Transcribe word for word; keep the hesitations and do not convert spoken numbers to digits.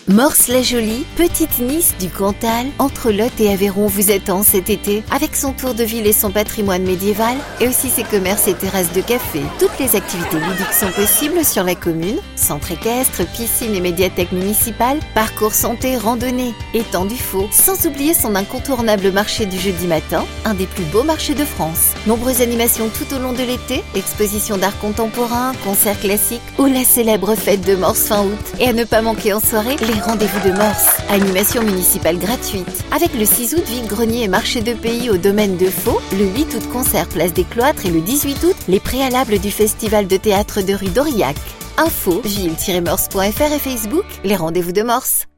Morse-la-Jolie, petite Nice du Cantal, entre Lot et Aveyron vous attend cet été, avec son tour de ville et son patrimoine médiéval, et aussi ses commerces et terrasses de café. Toutes les activités ludiques sont possibles sur la commune, centre équestre, piscine et médiathèque municipale, parcours santé, randonnée, étang du Faux, sans oublier son incontournable marché du jeudi matin, un des plus beaux marchés de France. Nombreuses animations tout au long de l'été, expositions d'art contemporain, concerts classiques ou la célèbre fête de Morse fin août. Et à ne pas manquer en soirée, les rendez-vous de Morse. Animation municipale gratuite. Avec le six août, vide-grenier et marché de pays au domaine de Faux, le huit août, concert place des Cloîtres et le dix-huit août, les préalables du festival de théâtre de rue d'Aurillac. Info, ville tiret morse point f r et Facebook, les rendez-vous de Morse.